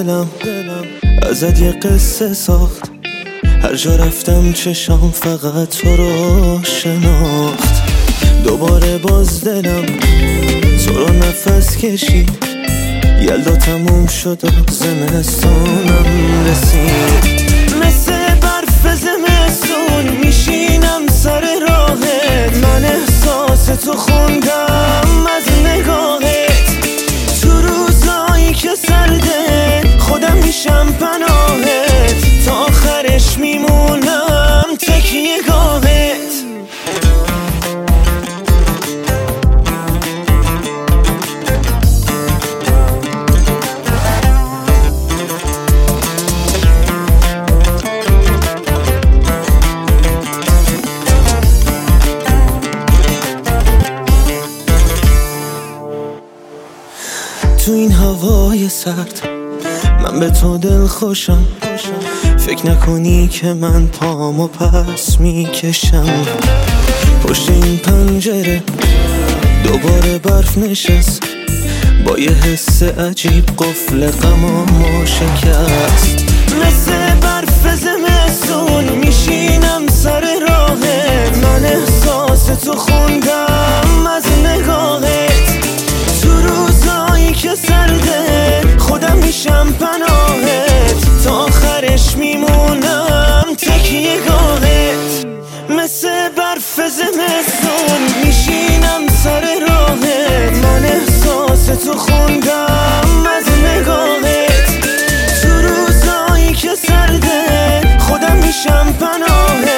دلم ازت یه قصه ساخت. هر جا رفتم چشام فقط تو رو شناخت. دوباره باز دلم تو رو نفس کشید. یلدا تموم شد و زمستونم رسید. مثل برف زمستون میشینم سر راهت. من احساس تو خوندم از نگاهت. تو روزایی که سرده خودم میشم پناهت. تا آخرش میمونم تکیه گاهت. تو این هوای سرد من به تو دل خوشم. فکر نکنی که من پامو پس میکشم. پشت این پنجره دوباره برف نشست. با یه حس عجیب قفل غمامو شکست. مثل برف زمستون میشینم سر راهت. من احساس تو خوندم از نگاهت. تو روزایی که سرده خودم میشم پناهت. تا آخرش میمونم تکیه گاهت. مثل برف زمستون میشینم سر راهت. من احساس تو خوندم از نگاهت. تو روزایی که سرده خودم میشم پناهت.